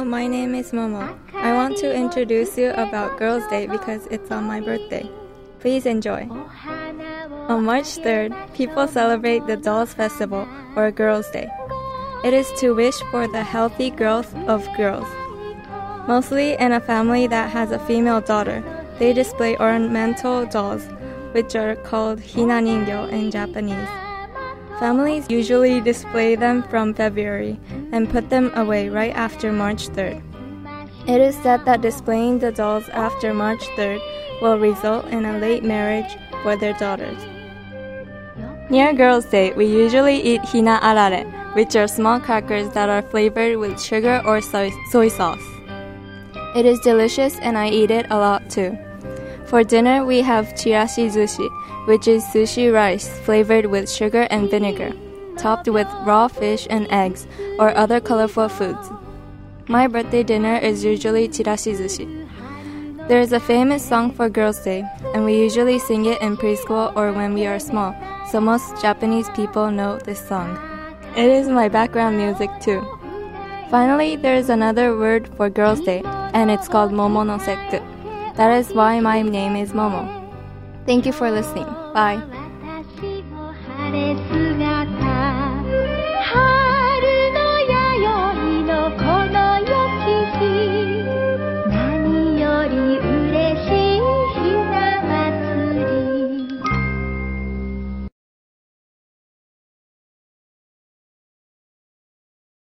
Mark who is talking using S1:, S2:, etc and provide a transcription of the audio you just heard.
S1: my name is Momo. I want to introduce you about Girls' Day because it's on my birthday. Please enjoy. On March 3rd, people celebrate the Dolls Festival or Girls' Day. It is to wish for the healthy growth of girls. Mostly in a family that has a female daughter, they display ornamental dolls, which are called hina ningyo in Japanese. Families usually display them from February and put them away right after March 3rd. It is said that displaying the dolls after March 3rd will result in a late marriage for their daughters. Near Girls' Day, we usually eat hina arare, which are small crackers that are flavored with sugar or soy sauce. It is delicious and I eat it a lot too. For dinner, we have chirashi sushi, which is sushi rice flavored with sugar and vinegar, topped with raw fish and eggs or other colorful foods. My birthday dinner is usually chirashi sushi. There is a famous song for Girls' Day, and we usually sing it in preschool or when we are small, so most Japanese people know this song. It is my background music too. Finally, there is another word for Girls' Day, and it's called Momo no Sekku. That is why my name is Momo. Thank you for listening. Bye.